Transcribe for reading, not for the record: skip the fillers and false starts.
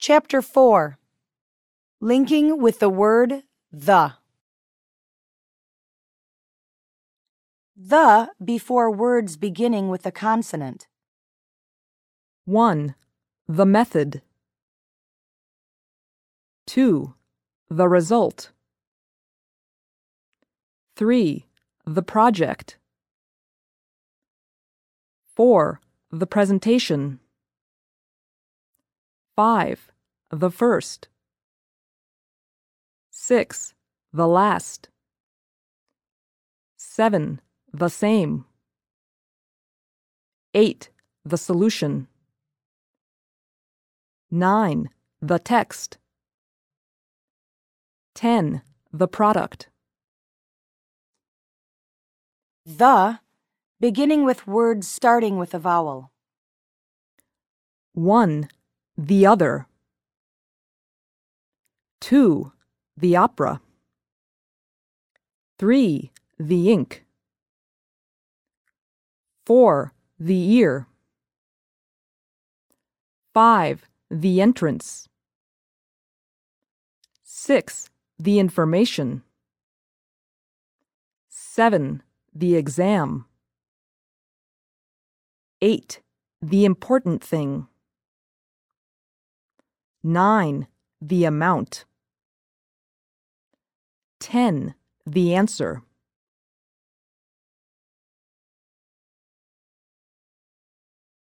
Chapter 4. Linking with the word the. The before words beginning with a consonant. 1. The method. 2. The result. 3. The project. 4. The presentation. 5. The first. 6. The last. 7. The same. 8. The solution. 9. The text. 10. The product. The, beginning with words starting with a vowel. 1. The other. 2. The opera. 3. The ink. 4. The ear. 5. The entrance. 6. The information. 7. The exam. 8. The important thing. 9. The amount. 10. The answer.